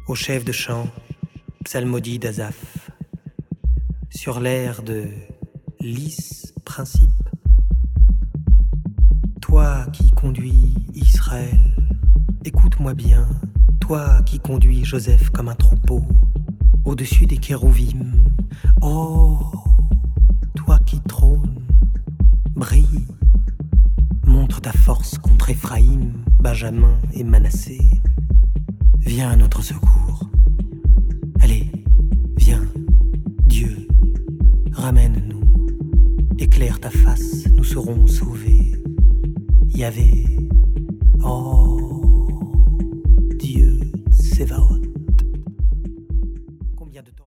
au chef de chant, psalmodie d'Azaph, sur l'air de Lys Principe. Toi qui conduis Israël, écoute-moi bien, toi qui conduis Joseph comme un troupeau, au-dessus des kérouvim. Oh, toi qui trônes, brille, montre ta force contre Éphraïm, Benjamin et Manassé. Viens à notre secours. Allez, viens, Dieu, ramène-nous. Éclaire ta face, nous serons sauvés. Yahvé, oh, Dieu, Tsevaot.